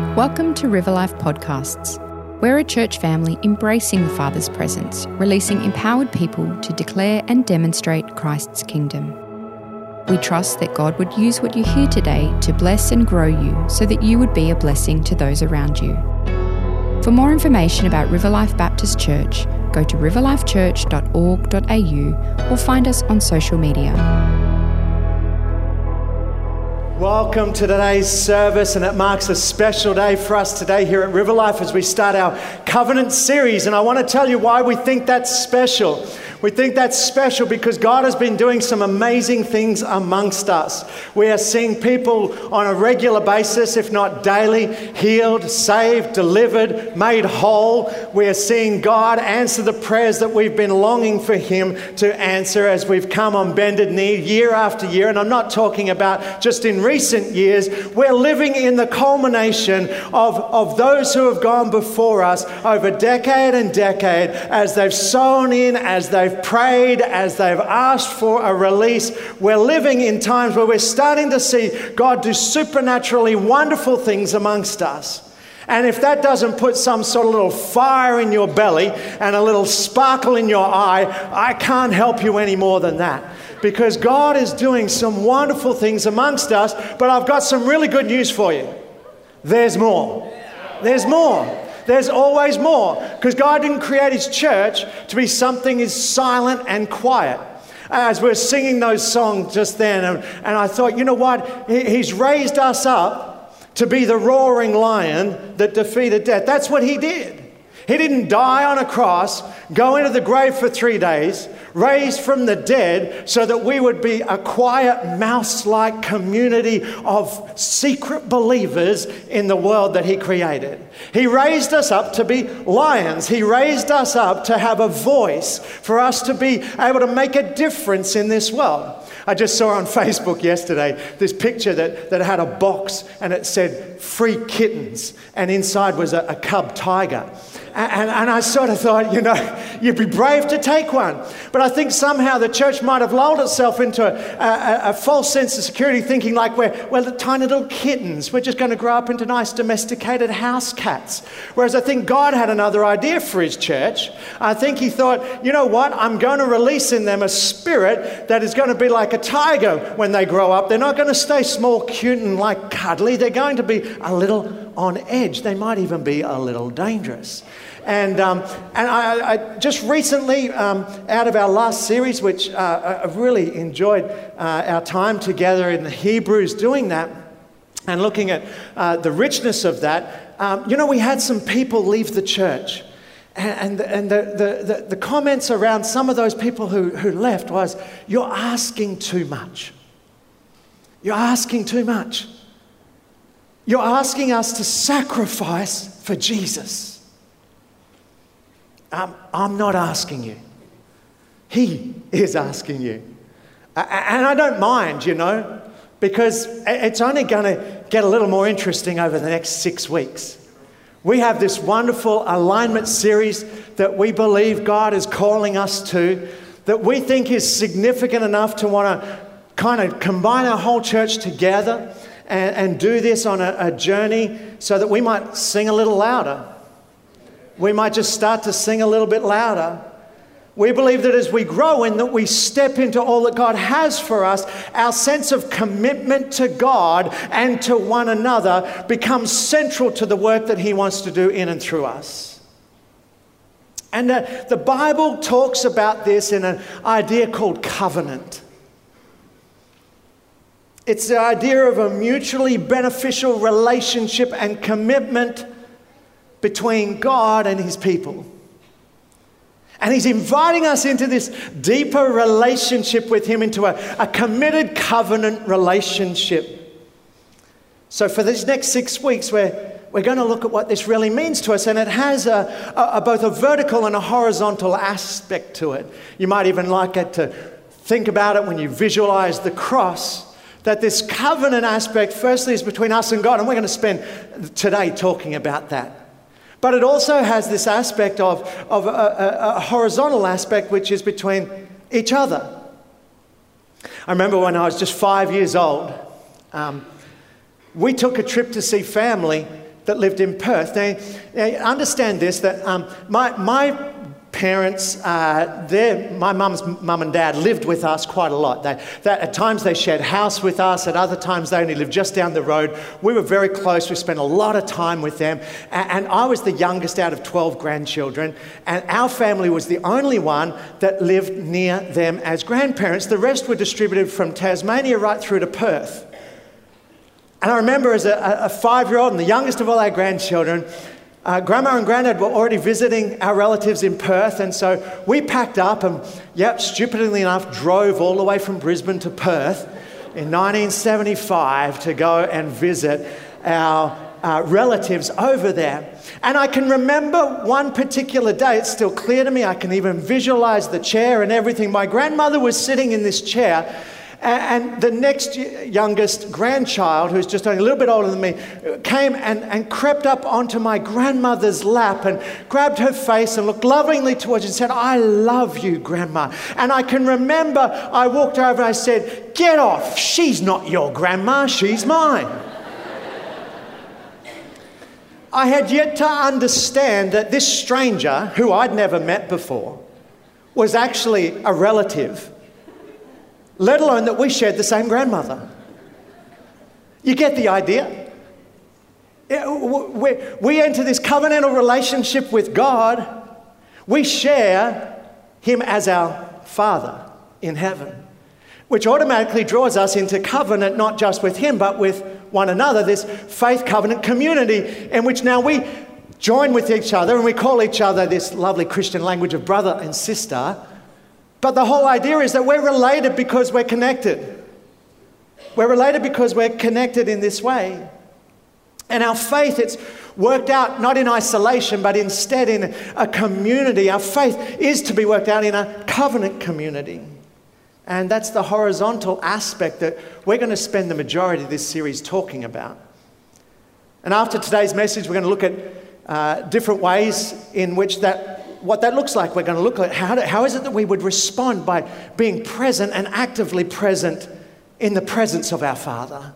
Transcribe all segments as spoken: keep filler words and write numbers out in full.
Welcome to River Life Podcasts. We're a church family embracing the Father's presence, releasing empowered people to declare and demonstrate Christ's kingdom. We trust that God would use what you hear today to bless and grow you so that you would be a blessing to those around you. For more information about River Life Baptist Church, go to river life church dot org dot a u or find us on social media. Welcome to today's service, and it marks a special day for us today here at River Life as we start our Covenant series. And I want to tell you why we think that's special. We think that's special because God has been doing some amazing things amongst us. We are seeing people on a regular basis, if not daily, healed, saved, delivered, made whole. We are seeing God answer the prayers that we've been longing for Him to answer as we've come on bended knee year after year. And I'm not talking about just in recent years. We're living in the culmination of, of those who have gone before us over decade and decade as they've sown in, as they've prayed, as they've asked for a release. We're living in times where we're starting to see God do supernaturally wonderful things amongst us. And if that doesn't put some sort of little fire in your belly and a little sparkle in your eye, I can't help you any more than that. Because God is doing some wonderful things amongst us, but I've got some really good news for you. There's more. There's more. There's always more, because God didn't create His church to be something is silent and quiet. As we're singing those songs just then, and, and I thought, you know what? He, he's raised us up to be the roaring lion that defeated death. That's what He did. He didn't die on a cross, go into the grave for three days, raised from the dead so that we would be a quiet mouse-like community of secret believers in the world that He created. He raised us up to be lions. He raised us up to have a voice, for us to be able to make a difference in this world. I just saw on Facebook yesterday this picture that, that had a box and it said free kittens, and inside was a, a cub tiger. And, and I sort of thought, you know, you'd be brave to take one. But I think somehow the church might have lulled itself into a, a, a false sense of security, thinking like we're, we're the tiny little kittens. We're just going to grow up into nice domesticated house cats. Whereas I think God had another idea for His church. I think He thought, you know what, I'm going to release in them a spirit that is going to be like a tiger when they grow up. They're not going to stay small, cute, and like cuddly. They're going to be a little on edge. They might even be a little dangerous. And um, and I, I just recently, um, out of our last series, which uh, I've really enjoyed uh, our time together in the Hebrews doing that and looking at uh, the richness of that, um, you know, we had some people leave the church. And, and, and the, the, the, the comments around some of those people who, who left was, you're asking too much. You're asking too much. You're asking us to sacrifice for Jesus. Um, I'm not asking you. He is asking you. And I don't mind, you know, because it's only going to get a little more interesting over the next six weeks. We have this wonderful alignment series that we believe God is calling us to, that we think is significant enough to want to kind of combine our whole church together and, and do this on a, a journey so that we might sing a little louder. We might just start to sing a little bit louder. We believe that as we grow and that we step into all that God has for us, our sense of commitment to God and to one another becomes central to the work that He wants to do in and through us. And uh, the Bible talks about this in an idea called covenant. It's the idea of a mutually beneficial relationship and commitment between God and His people. And He's inviting us into this deeper relationship with Him, into a, a committed covenant relationship. So for these next six weeks, we're, we're going to look at what this really means to us. And it has a, a, a, both a vertical and a horizontal aspect to it. You might even like it to think about it when you visualize the cross, that this covenant aspect firstly is between us and God. And we're going to spend today talking about that. But it also has this aspect of, of a, a, a horizontal aspect, which is between each other. I remember when I was just five years old, um, we took a trip to see family that lived in Perth. Now, now understand this, that um, my, my parents, uh, their, my mum's mum and dad lived with us quite a lot. They, that at times they shared house with us, at other times they only lived just down the road. We were very close, we spent a lot of time with them, and, and I was the youngest out of twelve grandchildren, and our family was the only one that lived near them as grandparents. The rest were distributed from Tasmania right through to Perth. And I remember as a, a five-year-old and the youngest of all our grandchildren, Uh, Grandma and Granddad were already visiting our relatives in Perth, and so we packed up and, yep, stupidly enough, drove all the way from Brisbane to Perth in nineteen seventy-five to go and visit our uh, relatives over there. And I can remember one particular day, it's still clear to me, I can even visualize the chair and everything. My grandmother was sitting in this chair, and the next youngest grandchild, who's just only a little bit older than me, came and, and crept up onto my grandmother's lap and grabbed her face and looked lovingly towards her and said, "I love you, Grandma." And I can remember I walked over and I said, "Get off, she's not your grandma, she's mine." I had yet to understand that this stranger, who I'd never met before, was actually a relative, let alone that we shared the same grandmother. You get the idea? We, we enter this covenantal relationship with God. We share him as our Father in heaven, which automatically draws us into covenant, not just with him, but with one another, this faith covenant community in which now we join with each other and we call each other this lovely Christian language of brother and sister. But the whole idea is that we're related because we're connected. We're related because we're connected in this way. And our faith, it's worked out not in isolation, but instead in a community. Our faith is to be worked out in a covenant community. And that's the horizontal aspect that we're going to spend the majority of this series talking about. And after today's message, we're going to look at uh, different ways in which that what that looks like. We're going to look at how, do, how is it that we would respond by being present and actively present in the presence of our Father.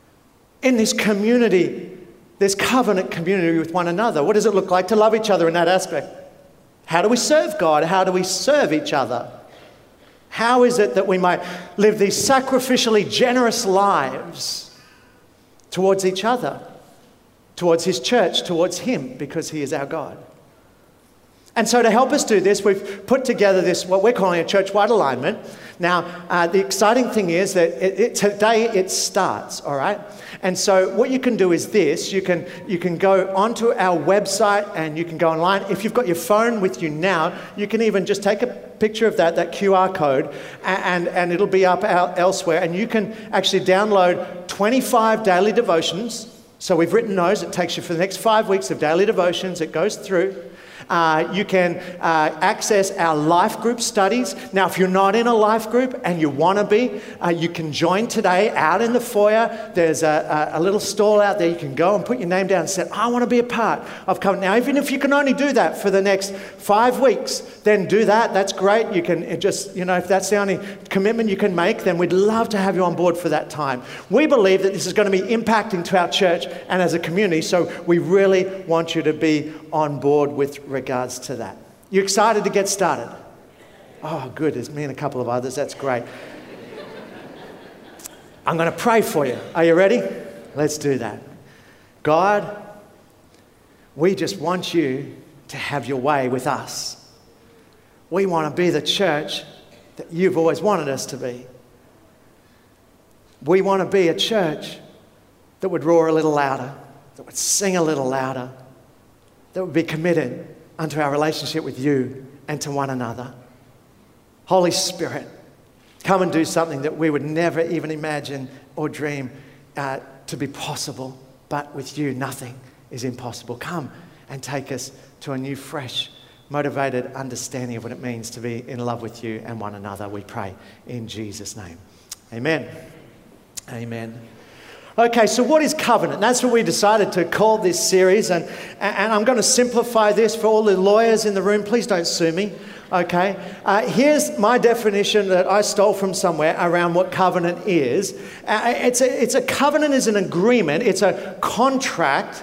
In this community, this covenant community with one another. What does it look like to love each other in that aspect? How do we serve God? How do we serve each other? How is it that we might live these sacrificially generous lives towards each other, towards his church, towards him, because he is our God? And so to help us do this, we've put together this, what we're calling a church-wide alignment. Now, uh, the exciting thing is that it, it, today it starts, all right? And so what you can do is this. You can, you can go onto our website and you can go online. If you've got your phone with you now, you can even just take a picture of that, that Q R code, and, and it'll be up out elsewhere. And you can actually download twenty-five daily devotions. So we've written those. It takes you for the next five weeks of daily devotions. It goes through. Uh, you can uh, access our life group studies. Now, if you're not in a life group and you want to be, uh, you can join today out in the foyer. There's a, a, a little stall out there. You can go and put your name down and say, I want to be a part of Covenant. Now, even if you can only do that for the next five weeks, then do that. That's great. You can just, you know, if that's the only commitment you can make, then we'd love to have you on board for that time. We believe that this is going to be impacting to our church and as a community, so we really want you to be on board with regards to that. You excited to get started? Oh, good. There's me and a couple of others. That's great. I'm going to pray for you. Are you ready? Let's do that. God, we just want you to have your way with us. We want to be the church that you've always wanted us to be. We want to be a church that would roar a little louder, that would sing a little louder, that would be committed unto our relationship with you and to one another. Holy Spirit, come and do something that we would never even imagine or dream uh, to be possible, but with you, nothing is impossible. Come and take us to a new, fresh, motivated understanding of what it means to be in love with you and one another, we pray in Jesus' name. Amen. Amen. Okay, so what is covenant? That's what we decided to call this series, and, and I'm going to simplify this for all the lawyers in the room. Please don't sue me, okay? Uh, here's my definition that I stole from somewhere around what covenant is. Uh, it's, a, it's a covenant is an agreement, it's a contract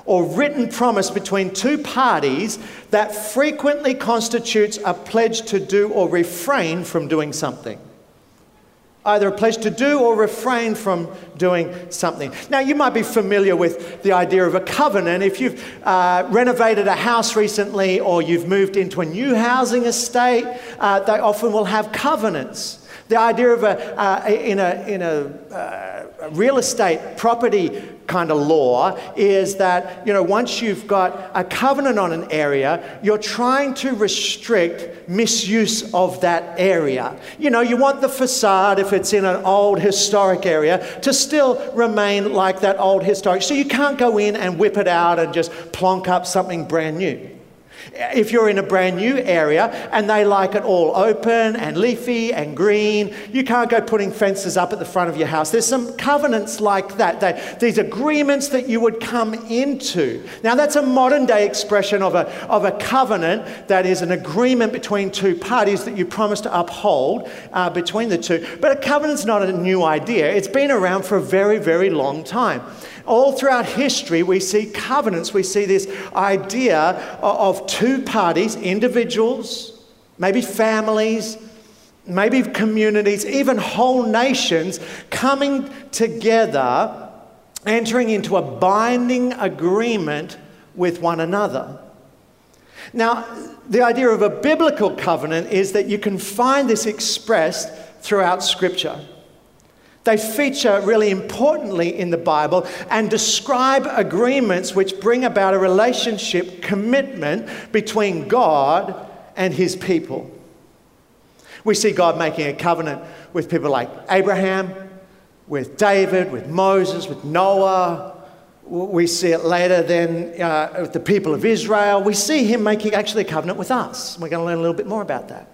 or written promise between two parties that frequently constitutes a pledge to do or refrain from doing something. Either a pledge to do or refrain from doing something. Now, you might be familiar with the idea of a covenant. If you've uh, renovated a house recently or you've moved into a new housing estate, uh, they often will have covenants. The idea of a, uh, in a, in a uh, real estate property kind of law is that, you know, once you've got a covenant on an area, you're trying to restrict misuse of that area. You know, you want the facade, if it's in an old historic area, to still remain like that old historic. So you can't go in and whip it out and just plonk up something brand new. If you're in a brand new area and they like it all open and leafy and green, you can't go putting fences up at the front of your house. There's some covenants like that. They, these agreements that you would come into. Now, that's a modern day expression of a, of a covenant that is an agreement between two parties that you promise to uphold uh, between the two. But a covenant's not a new idea. It's been around for a very, very long time. All throughout history, we see covenants. We see this idea of two parties, individuals, maybe families, maybe communities, even whole nations coming together, entering into a binding agreement with one another. Now, the idea of a biblical covenant is that you can find this expressed throughout Scripture. They feature really importantly in the Bible and describe agreements which bring about a relationship commitment between God and his people. We see God making a covenant with people like Abraham, with David, with Moses, with Noah. We see it later then uh, with the people of Israel. We see him making actually a covenant with us. We're going to learn a little bit more about that.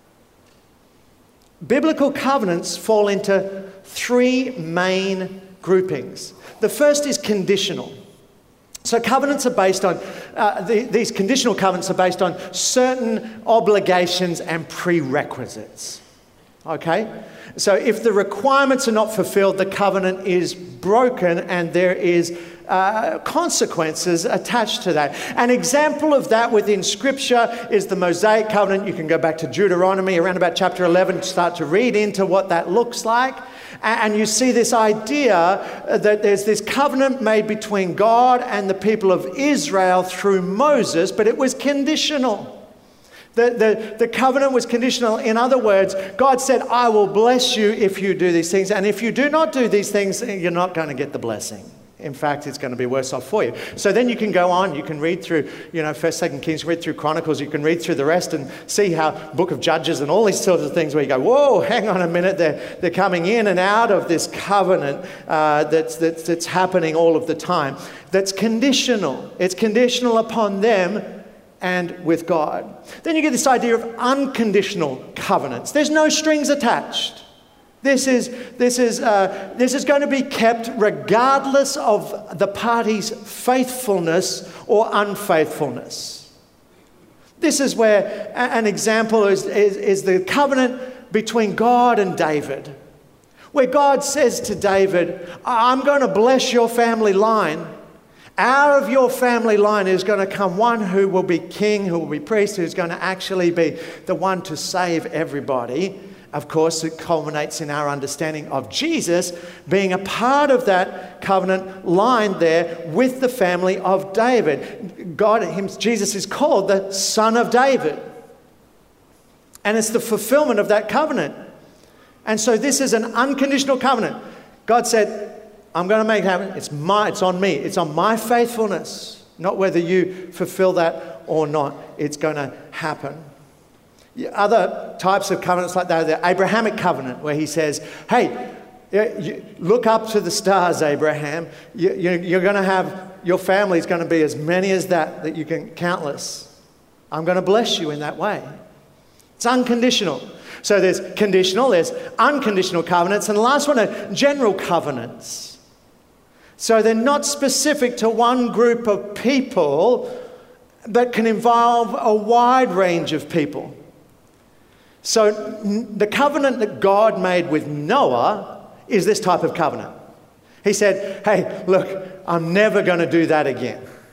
Biblical covenants fall into three main groupings. The first is conditional. So covenants are based on, uh, the, these conditional covenants are based on certain obligations and prerequisites. Okay? So if the requirements are not fulfilled, the covenant is broken and there is uh, consequences attached to that. An example of that within Scripture is the Mosaic covenant. You can go back to Deuteronomy around about chapter eleven to start to read into what that looks like. And you see this idea that there's this covenant made between God and the people of Israel through Moses, but it was conditional. The, the, the covenant was conditional. In other words, God said, I will bless you if you do these things. And if you do not do these things, you're not going to get the blessing. In fact, it's going to be worse off for you. So then you can go on, you can read through, you know, First, Second Kings, read through Chronicles, you can read through the rest and see how Book of Judges and all these sorts of things where you go, whoa, hang on a minute, they're, they're coming in and out of this covenant uh, that's, that's, that's happening all of the time. That's conditional. It's conditional upon them and with God. Then you get this idea of unconditional covenants. There's no strings attached. This is, this is, uh, this is going to be kept regardless of the party's faithfulness or unfaithfulness. This is where an example is, is, is the covenant between God and David, where God says to David, I'm going to bless your family line. Out of your family line is going to come one who will be king, who will be priest, who's going to actually be the one to save everybody. Of course, it culminates in our understanding of Jesus being a part of that covenant line there with the family of David. God, him, Jesus is called the Son of David. And it's the fulfillment of that covenant. And so this is an unconditional covenant. God said, I'm going to make it happen. It's my, it's on me. It's on my faithfulness. Not whether you fulfill that or not. It's going to happen. Other types of covenants like that, the Abrahamic covenant, where he says, hey, you look up to the stars, Abraham. You, you, you're going to have, your family's going to be as many as that, that you can, countless. I'm going to bless you in that way. It's unconditional. So there's conditional, there's unconditional covenants, and the last one are general covenants. So they're not specific to one group of people, but can involve a wide range of people. So the covenant that God made with Noah is this type of covenant. He said, hey, look, I'm never going to do that again.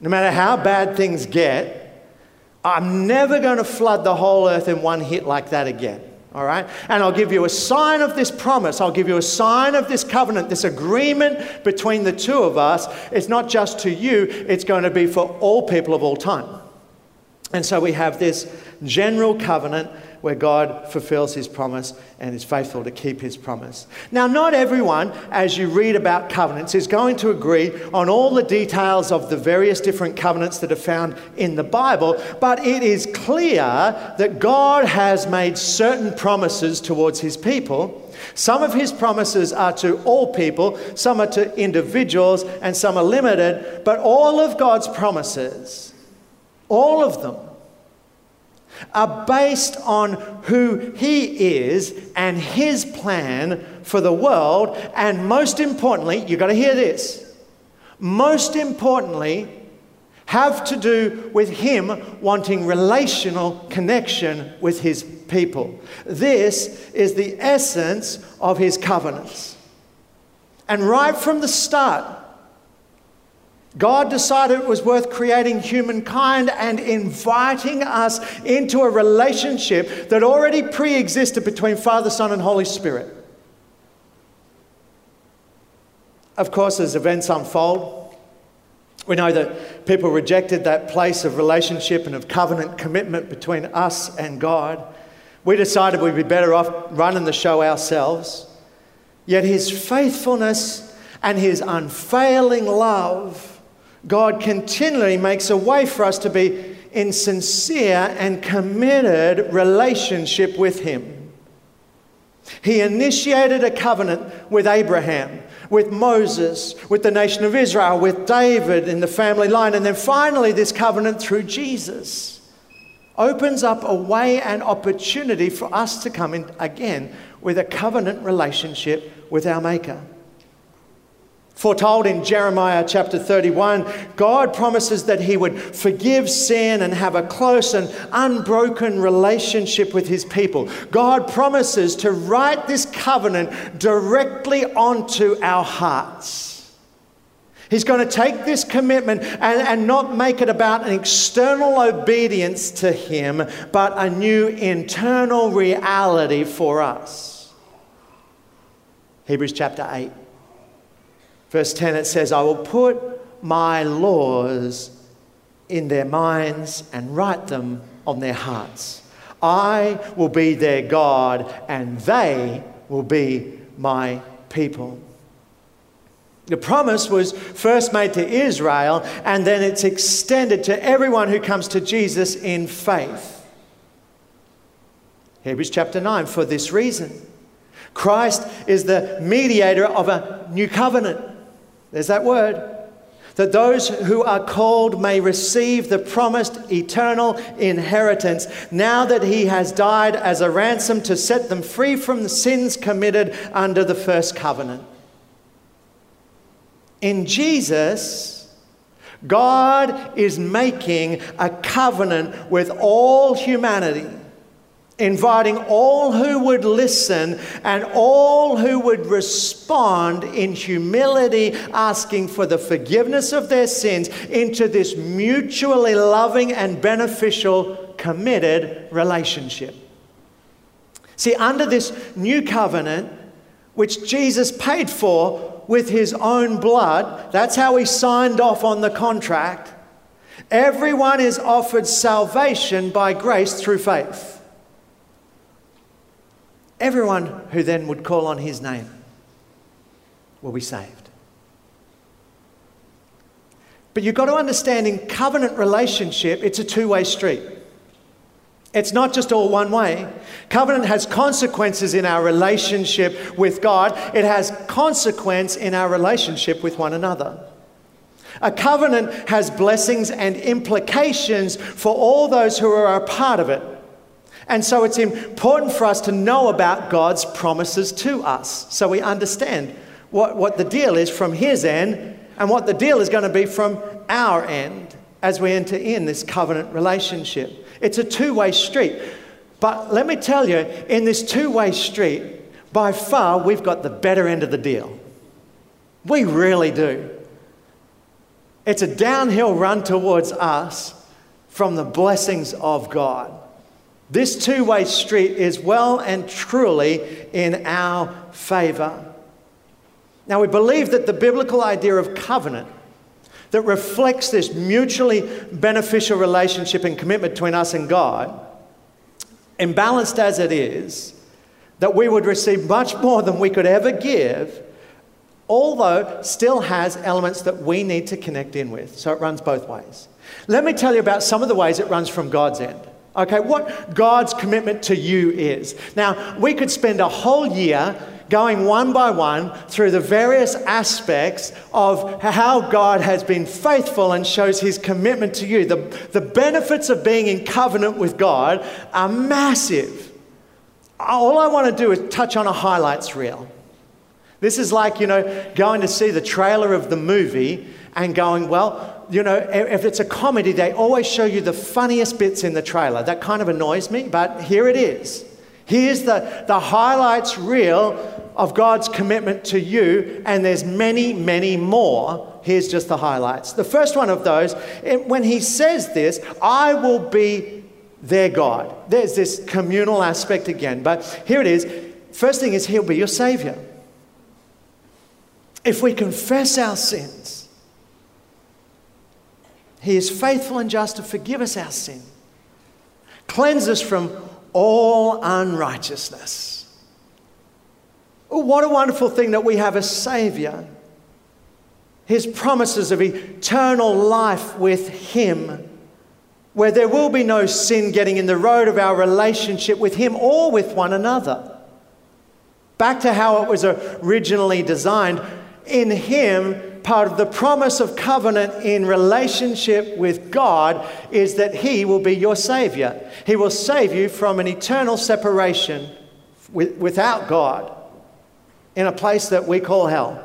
no matter how bad things get, I'm never going to flood the whole earth in one hit like that again. All right? And I'll give you a sign of this promise. I'll give you a sign of this covenant, this agreement between the two of us. It's not just to you, it's going to be for all people of all time. And so we have this general covenant where God fulfills his promise and is faithful to keep his promise. Now, not everyone, as you read about covenants, is going to agree on all the details of the various different covenants that are found in the Bible, but it is clear that God has made certain promises towards his people. Some of his promises are to all people, some are to individuals, and some are limited, but all of God's promises, all of them, are based on who he is and his plan for the world. And most importantly, you've got to hear this, most importantly, have to do with him wanting relational connection with his people. This is the essence of his covenants. And right from the start, God decided it was worth creating humankind and inviting us into a relationship that already pre-existed between Father, Son, and Holy Spirit. Of course, as events unfold, we know that people rejected that place of relationship and of covenant commitment between us and God. We decided we'd be better off running the show ourselves. Yet his faithfulness and his unfailing love, God continually makes a way for us to be in sincere and committed relationship with him. He initiated a covenant with Abraham, with Moses, with the nation of Israel, with David in the family line, and then finally this covenant through Jesus opens up a way and opportunity for us to come in again with a covenant relationship with our Maker. Foretold in Jeremiah chapter thirty-one, God promises that he would forgive sin and have a close and unbroken relationship with his people. God promises to write this covenant directly onto our hearts. He's going to take this commitment and, and not make it about an external obedience to him, but a new internal reality for us. Hebrews chapter eight. Verse ten, it says, I will put my laws in their minds and write them on their hearts. I will be their God and they will be my people. The promise was first made to Israel and then it's extended to everyone who comes to Jesus in faith. Hebrews chapter nine, for this reason, Christ is the mediator of a new covenant. There's that word. That those who are called may receive the promised eternal inheritance now that he has died as a ransom to set them free from the sins committed under the first covenant. In Jesus, God is making a covenant with all humanity, inviting all who would listen and all who would respond in humility, asking for the forgiveness of their sins into this mutually loving and beneficial, committed relationship. See, under this new covenant, which Jesus paid for with his own blood, that's how he signed off on the contract, everyone is offered salvation by grace through faith. Everyone who then would call on his name will be saved. But you've got to understand, in covenant relationship, it's a two-way street. It's not just all one way. Covenant has consequences in our relationship with God. It has consequence in our relationship with one another. A covenant has blessings and implications for all those who are a part of it. And so it's important for us to know about God's promises to us so we understand what, what the deal is from his end and what the deal is going to be from our end as we enter in this covenant relationship. It's a two-way street. But let me tell you, in this two-way street, by far, we've got the better end of the deal. We really do. It's a downhill run towards us from the blessings of God. This two-way street is well and truly in our favour. Now, we believe that the biblical idea of covenant that reflects this mutually beneficial relationship and commitment between us and God, imbalanced as it is, that we would receive much more than we could ever give, although still has elements that we need to connect in with. So it runs both ways. Let me tell you about some of the ways it runs from God's end. Okay, what God's commitment to you is. Now, we could spend a whole year going one by one through the various aspects of how God has been faithful and shows his commitment to you. The, the benefits of being in covenant with God are massive. All I want to do is touch on a highlights reel. This is like, you know, going to see the trailer of the movie and going, well, you know, if it's a comedy, they always show you the funniest bits in the trailer. That kind of annoys me, but here it is. Here's the, the highlights reel of God's commitment to you, and there's many, many more. Here's just the highlights. The first one of those, when he says this, I will be their God. There's this communal aspect again, but here it is. First thing is, he'll be your Savior. If we confess our sins, he is faithful and just to forgive us our sin, cleanse us from all unrighteousness. Oh, what a wonderful thing that we have a Saviour. His promises of eternal life with him, where there will be no sin getting in the road of our relationship with him or with one another. Back to how it was originally designed. In him, part of the promise of covenant in relationship with God is that he will be your Saviour. He will save you from an eternal separation with, without God in a place that we call hell.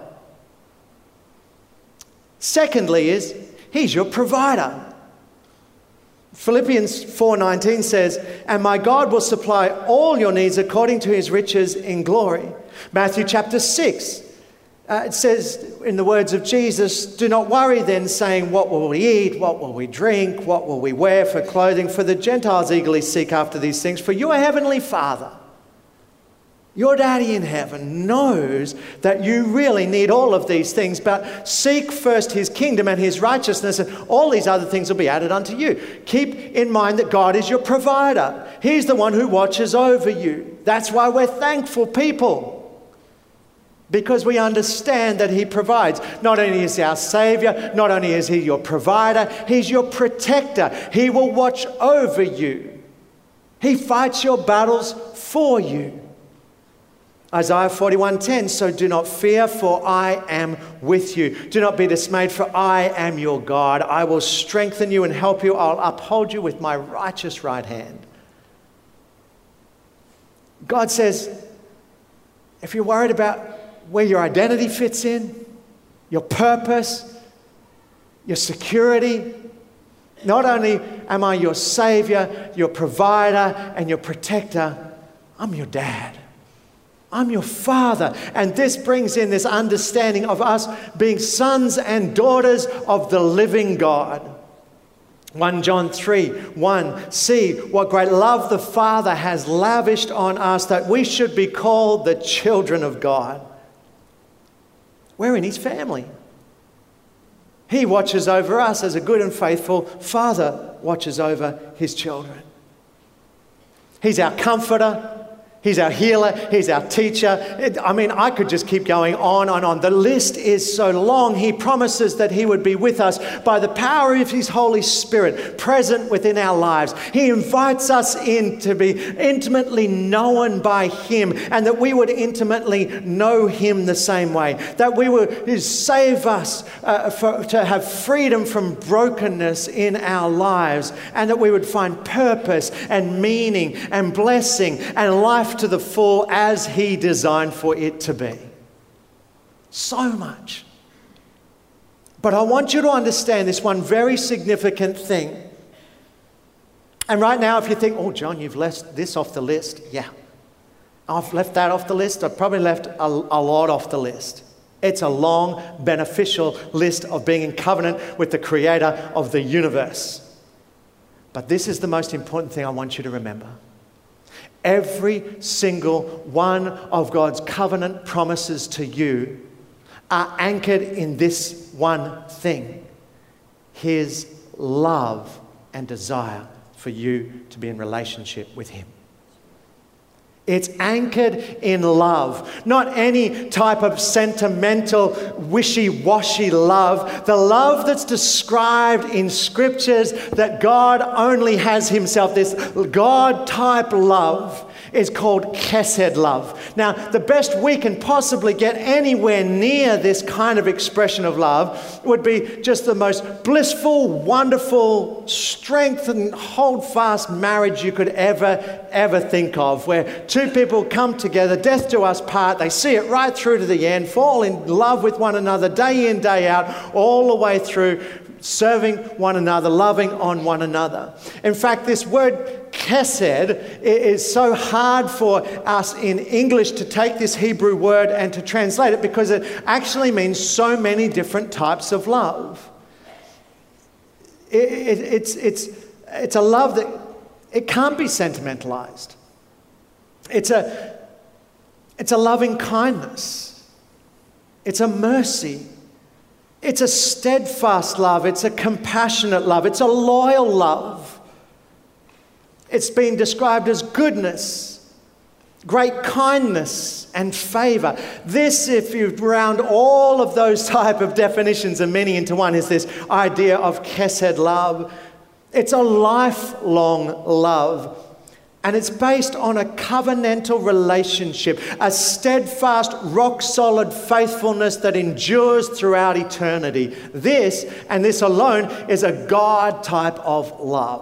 Secondly is, he's your provider. Philippians four nineteen says, and my God will supply all your needs according to his riches in glory. Matthew chapter six, uh, it says in the words of Jesus, do not worry then, saying, what will we eat? What will we drink? What will we wear for clothing? For the Gentiles eagerly seek after these things. For your heavenly Father, your daddy in heaven, knows that you really need all of these things, but seek first his kingdom and his righteousness, and all these other things will be added unto you. Keep in mind that God is your provider. He's the one who watches over you. That's why we're thankful people, because we understand that he provides. Not only is he our Saviour, not only is he your provider, he's your protector. He will watch over you. He fights your battles for you. Isaiah forty-one ten, so do not fear, for I am with you. Do not be dismayed, for I am your God. I will strengthen you and help you. I'll uphold you with my righteous right hand. God says, if you're worried about where your identity fits in, your purpose, your security, not only am I your Saviour, your provider, and your protector, I'm your dad. I'm your Father. And this brings in this understanding of us being sons and daughters of the living God. First John three one, see what great love the Father has lavished on us, that we should be called the children of God. We're in his family. He watches over us as a good and faithful Father watches over his children. He's our comforter. He's our healer. He's our teacher. I mean, I could just keep going on and on. The list is so long. He promises that he would be with us by the power of his Holy Spirit present within our lives. He invites us in to be intimately known by him, and that we would intimately know him the same way. That we would save us uh, for, to have freedom from brokenness in our lives, and that we would find purpose and meaning and blessing and life to the full as he designed for it to be. So much. But I want you to understand this one very significant thing. And right now, if you think, oh, John, you've left this off the list. Yeah. I've left that off the list. I've probably left a, a lot off the list. It's a long, beneficial list of being in covenant with the Creator of the universe. But this is the most important thing I want you to remember. Every single one of God's covenant promises to you are anchored in this one thing: His love and desire for you to be in relationship with Him. It's anchored in love, not any type of sentimental, wishy-washy love. The love that's described in scriptures that God only has Himself, this God-type love, is called chesed love. Now, the best we can possibly get anywhere near this kind of expression of love would be just the most blissful, wonderful, strengthened, hold fast marriage you could ever, ever think of, where two people come together, death do us part, they see it right through to the end, fall in love with one another day in, day out, all the way through, serving one another, loving on one another. In fact, this word chesed is so hard for us in English to take this Hebrew word and to translate it, because it actually means so many different types of love. It, it, it's, it's, it's a love that it can't be sentimentalized. It's a, it's a loving kindness. It's a mercy. It's a steadfast love. It's a compassionate love. It's a loyal love. It's been described as goodness, great kindness, and favor. This, if you round all of those type of definitions and many into one, is this idea of chesed love. It's a lifelong love. And it's based on a covenantal relationship, a steadfast, rock-solid faithfulness that endures throughout eternity. This, and this alone, is a God type of love.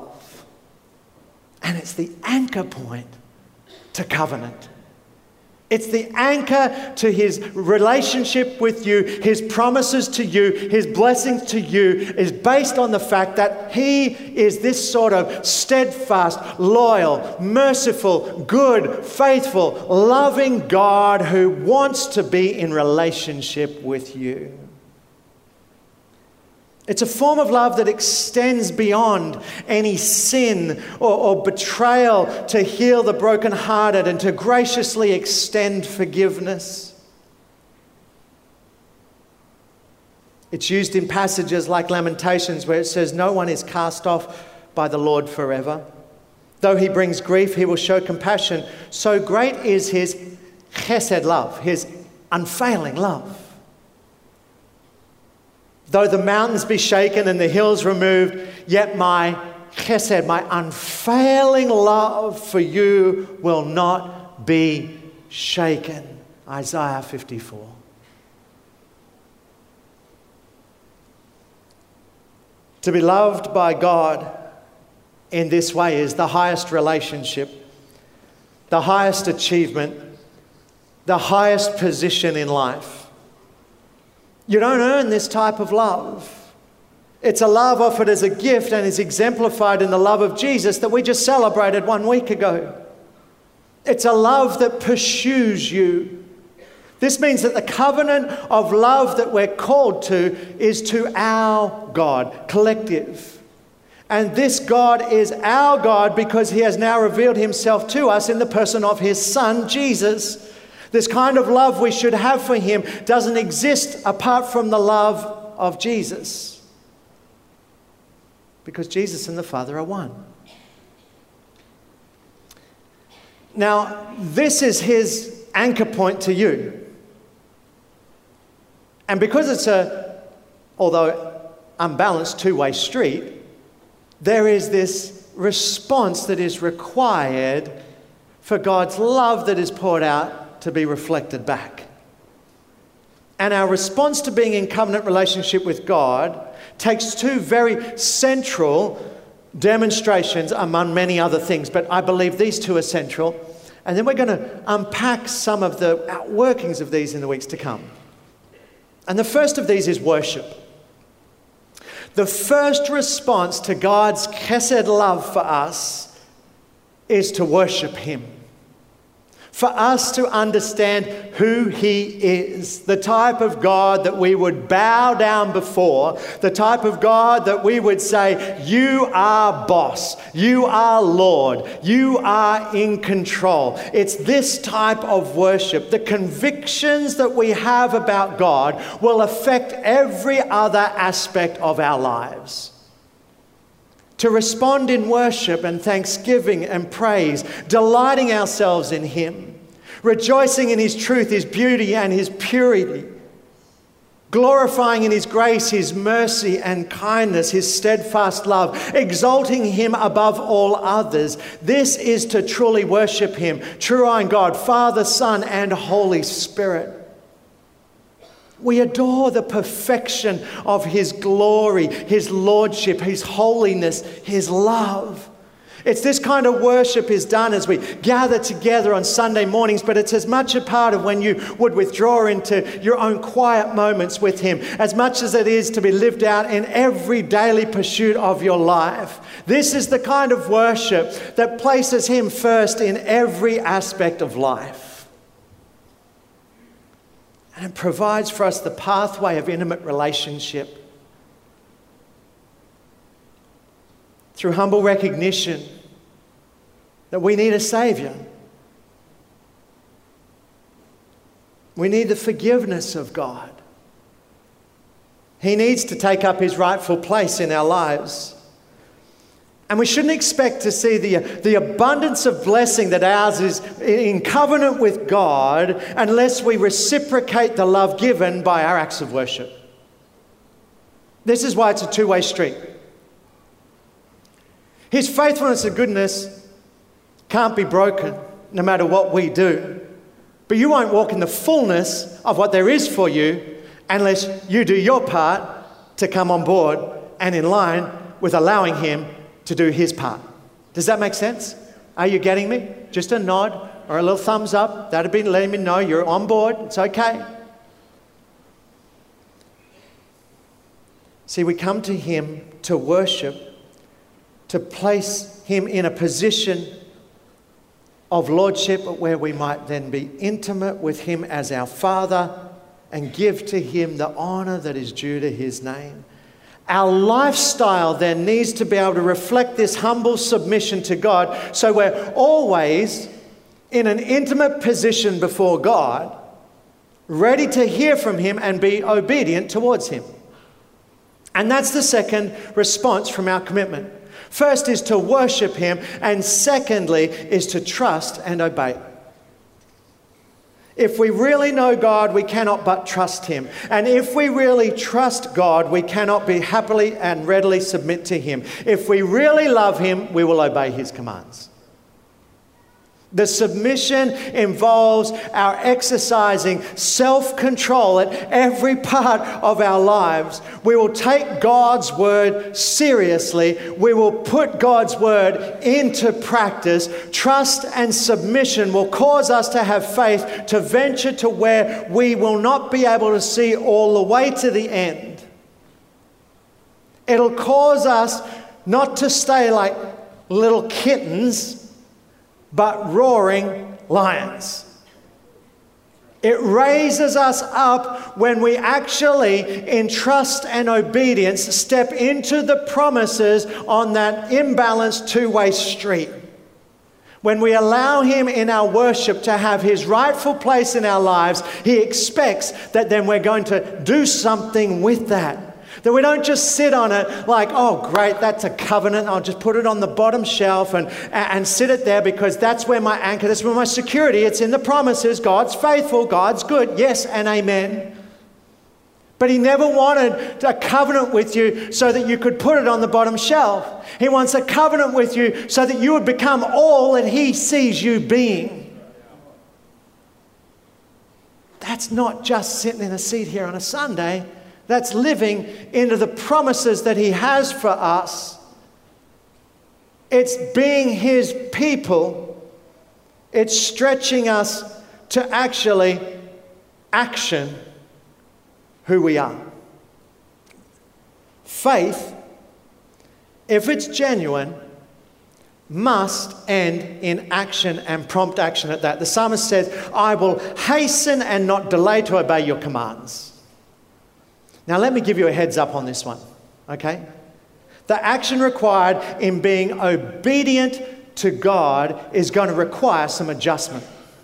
And it's the anchor point to covenant. It's the anchor to His relationship with you, His promises to you, His blessings to you, is based on the fact that He is this sort of steadfast, loyal, merciful, good, faithful, loving God who wants to be in relationship with you. It's a form of love that extends beyond any sin or, or betrayal to heal the brokenhearted and to graciously extend forgiveness. It's used in passages like Lamentations, where it says, "No one is cast off by the Lord forever. Though He brings grief, He will show compassion. So great is His chesed love," His unfailing love. "Though the mountains be shaken and the hills removed, yet my chesed, my unfailing love for you will not be shaken." Isaiah fifty-four. To be loved by God in this way is the highest relationship, the highest achievement, the highest position in life. You don't earn this type of love. It's a love offered as a gift and is exemplified in the love of Jesus that we just celebrated one week ago. It's a love that pursues you. This means that the covenant of love that we're called to is to our God, collective. And this God is our God because He has now revealed Himself to us in the person of His Son, Jesus. This kind of love we should have for Him doesn't exist apart from the love of Jesus, because Jesus and the Father are one. Now, this is His anchor point to you. And because it's a, although unbalanced, two-way street, there is this response that is required for God's love that is poured out to be reflected back. And our response to being in covenant relationship with God takes two very central demonstrations among many other things, but I believe these two are central. And then we're going to unpack some of the outworkings of these in the weeks to come. And the first of these is worship. The first response to God's chesed love for us is to worship Him. for us to understand who he is, the type of God that we would bow down before, the type of God that we would say, you are boss, you are Lord, you are in control. It's this type of worship. The convictions that we have about God will affect every other aspect of our lives. To respond in worship and thanksgiving and praise, delighting ourselves in him, rejoicing in his truth, his beauty and his purity, glorifying in his grace, his mercy and kindness, his steadfast love, exalting him above all others. This is to truly worship him, true God, Father, Son and Holy Spirit. We adore the perfection of his glory, his lordship, his holiness, his love. It's this kind of worship is done as we gather together on Sunday mornings, but it's as much a part of when you would withdraw into your own quiet moments with him, as much as it is to be lived out in every daily pursuit of your life. This is the kind of worship that places him first in every aspect of life. And it provides for us the pathway of intimate relationship through humble recognition that we need a Saviour. We need the forgiveness of God. He needs to take up his rightful place in our lives. And we shouldn't expect to see the, the abundance of blessing that ours is in covenant with God unless we reciprocate the love given by our acts of worship. This is why it's a two-way street. His faithfulness and goodness can't be broken no matter what we do. But you won't walk in the fullness of what there is for you unless you do your part to come on board and in line with allowing him to do his part. Does that make sense? Are you getting me? Just a nod or a little thumbs up. That'd be letting me know you're on board. It's okay. See, we come to him to worship, to place him in a position of lordship where we might then be intimate with him as our Father and give to him the honour that is due to his name. Our lifestyle then needs to be able to reflect this humble submission to God, so we're always in an intimate position before God, ready to hear from him and be obedient towards him. And that's the second response from our commitment. First is to worship him, and secondly is to trust and obey. If we really know God, we cannot but trust him. And if we really trust God, we cannot be happily and readily submit to him. If we really love him, we will obey his commands. The submission involves our exercising self-control at every part of our lives. We will take God's word seriously. We will put God's word into practice. Trust and submission will cause us to have faith to venture to where we will not be able to see all the way to the end. It'll cause us not to stay like little kittens, but roaring lions. It raises us up when we actually, in trust and obedience, step into the promises on that imbalanced two-way street. When we allow him in our worship to have his rightful place in our lives, he expects that then we're going to do something with that. That we don't just sit on it like, oh, great, that's a covenant. I'll just put it on the bottom shelf and, and sit it there because that's where my anchor, that's where my security, it's in the promises. God's faithful, God's good, yes and amen. But he never wanted a covenant with you so that you could put it on the bottom shelf. He wants a covenant with you so that you would become all that he sees you being. That's not just sitting in a seat here on a Sunday. That's living into the promises that he has for us. It's being his people. It's stretching us to actually action who we are. Faith, if it's genuine, must end in action and prompt action at that. The psalmist says, I will hasten and not delay to obey your commands. Now let me give you a heads up on this one, okay? The action required in being obedient to God is going to require some adjustment.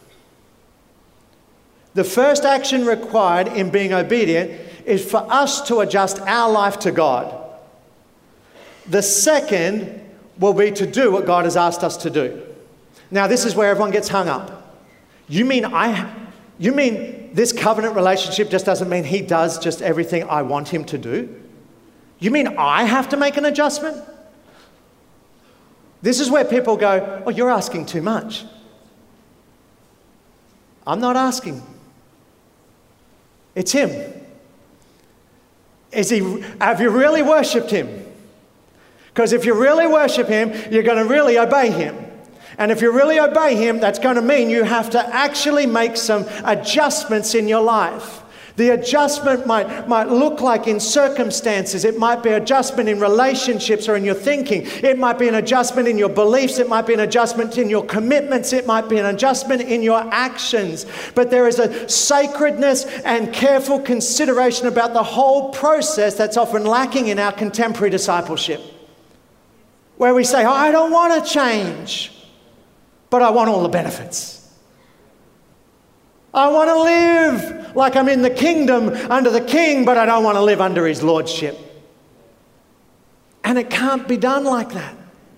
The first action required in being obedient is for us to adjust our life to God. The second will be to do what God has asked us to do. Now, this is where everyone gets hung up. You mean I, you mean this covenant relationship just doesn't mean he does just everything I want him to do? You mean I have to make an adjustment? This is where people go, oh, you're asking too much. I'm not asking. It's him. Is he, have you really worshipped him? Because if you really worship him, you're going to really obey him. And if you really obey him, that's going to mean you have to actually make some adjustments in your life. The adjustment might, might look like in circumstances. It might be adjustment in relationships or in your thinking. It might be an adjustment in your beliefs. It might be an adjustment in your commitments. It might be an adjustment in your actions. But there is a sacredness and careful consideration about the whole process that's often lacking in our contemporary discipleship. Where we say, oh, I don't want to change, but I want all the benefits. I want to live like I'm in the kingdom under the king, but I don't want to live under his lordship. And it can't be done like that.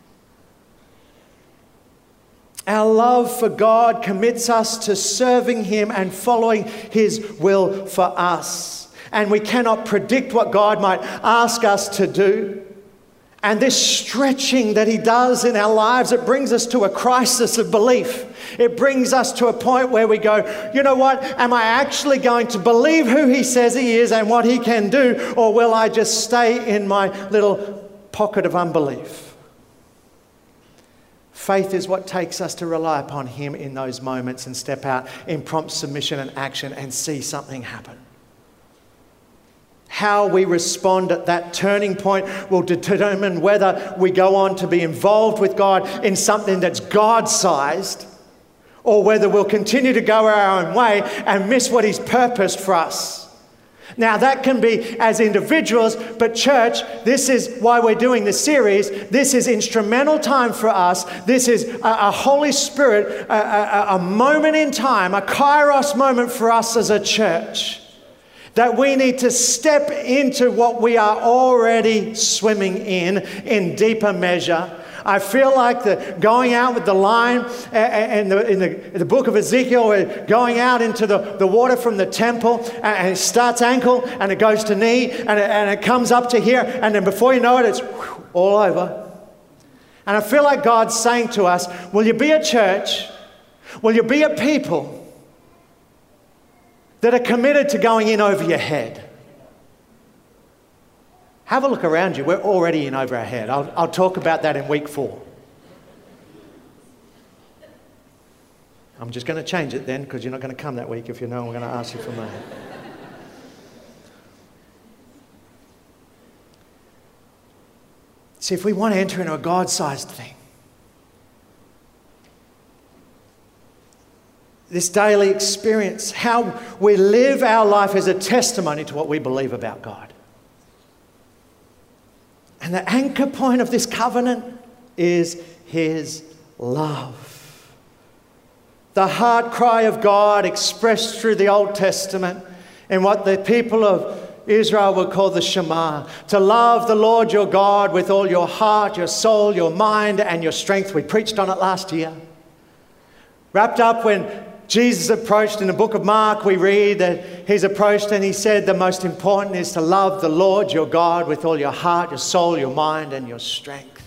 Our love for God commits us to serving him and following his will for us. And we cannot predict what God might ask us to do. And this stretching that he does in our lives, it brings us to a crisis of belief. It brings us to a point where we go, you know what? Am I actually going to believe who he says he is and what he can do? Or will I just stay in my little pocket of unbelief? Faith is what takes us to rely upon him in those moments and step out in prompt submission and action and see something happen. How we respond at that turning point will determine whether we go on to be involved with God in something that's God-sized, or whether we'll continue to go our own way and miss what he's purposed for us. Now, that can be as individuals, but church, this is why we're doing this series. This is instrumental time for us. This is a, a Holy Spirit, a, a, a moment in time, a kairos moment for us as a church. That we need to step into what we are already swimming in, in deeper measure. I feel like the going out with the line and the, in, the, in the book of Ezekiel, we're going out into the, the water from the temple, and it starts ankle and it goes to knee and it, and it comes up to here, and then before you know it, it's whew, all over. And I feel like God's saying to us, will you be a church? Will you be a people that are committed to going in over your head? Have a look around you. We're already in over our head. I'll, I'll talk about that in week four. I'm just going to change it then, because you're not going to come that week if you know I'm going to ask you for money. See, if we want to enter into a God-sized thing, this daily experience, how we live our life is a testimony to what we believe about God. And the anchor point of this covenant is his love. The heart cry of God expressed through the Old Testament in what the people of Israel would call the Shema. To love the Lord your God with all your heart, your soul, your mind, and your strength. We preached on it last year. Wrapped up when Jesus approached in the book of Mark, we read that he's approached and he said the most important is to love the Lord your God with all your heart, your soul, your mind, and your strength.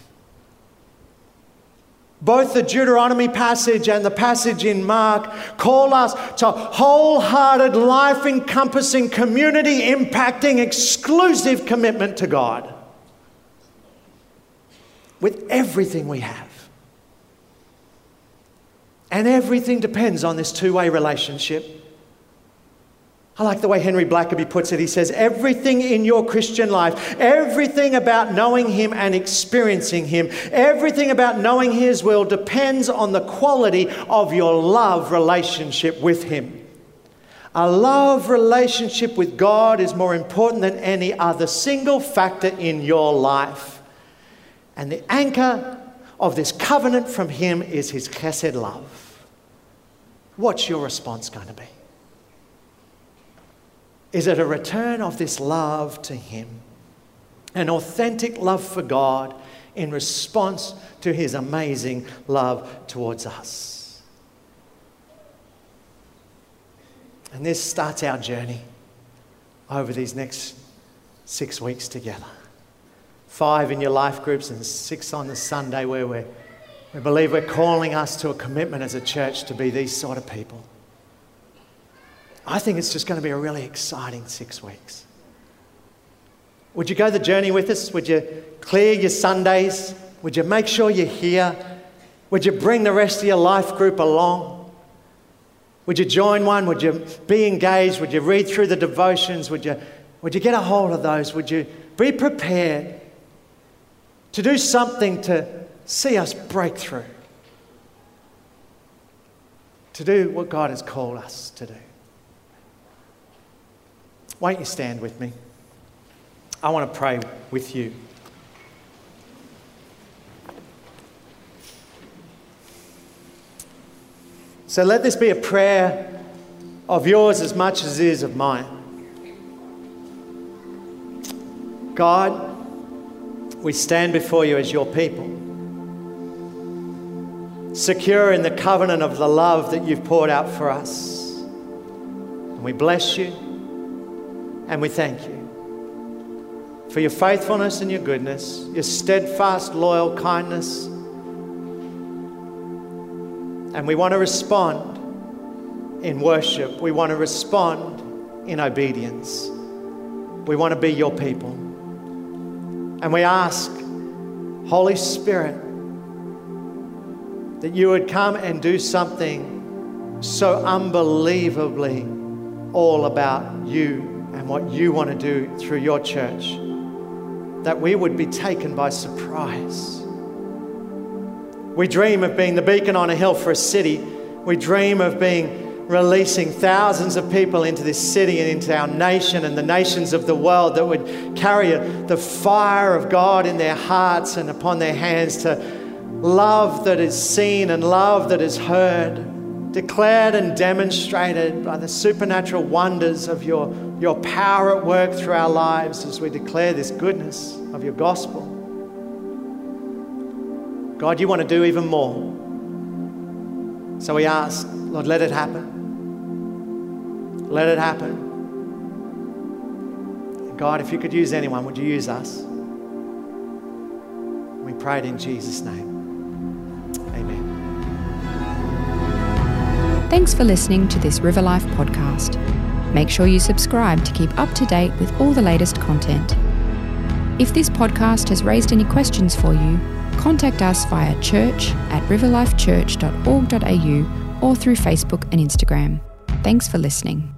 Both the Deuteronomy passage and the passage in Mark call us to wholehearted, life-encompassing, community-impacting, exclusive commitment to God with everything we have. And everything depends on this two-way relationship. I like the way Henry Blackaby puts it. He says, everything in your Christian life, everything about knowing Him and experiencing Him, everything about knowing His will depends on the quality of your love relationship with Him. A love relationship with God is more important than any other single factor in your life. And the anchor of this covenant from Him is His chesed love. What's your response going to be? Is it a return of this love to Him? An authentic love for God in response to His amazing love towards us. And this starts our journey over these next six weeks together. Five in your life groups and six on the Sunday where we're, we believe we're calling us to a commitment as a church to be these sort of people. I think it's just going to be a really exciting six weeks. Would you go the journey with us? Would you clear your Sundays? Would you make sure you're here? Would you bring the rest of your life group along? Would you join one? Would you be engaged? Would you read through the devotions? Would you, would you get a hold of those? Would you be prepared to do something to see us break through? To do what God has called us to do. Won't you stand with me? I want to pray with you. So let this be a prayer of yours as much as it is of mine. God, we stand before you as your people, secure in the covenant of the love that you've poured out for us. And we bless you. And we thank you for your faithfulness and your goodness, your steadfast, loyal kindness. And we want to respond in worship. We want to respond in obedience. We want to be your people. And we ask, Holy Spirit, that you would come and do something so unbelievably all about you and what you want to do through your church, that we would be taken by surprise. We dream of being the beacon on a hill for a city. We dream of being releasing thousands of people into this city and into our nation and the nations of the world that would carry the fire of God in their hearts and upon their hands to love that is seen and love that is heard, declared and demonstrated by the supernatural wonders of your, your power at work through our lives as we declare this goodness of your gospel. God, you want to do even more. So we ask, Lord, let it happen. Let it happen. God, if you could use anyone, would you use us? We pray it in Jesus' name. Amen. Thanks for listening to this River Life podcast. Make sure you subscribe to keep up to date with all the latest content. If this podcast has raised any questions for you, contact us via church at riverlifechurch dot org dot a u or through Facebook and Instagram. Thanks for listening.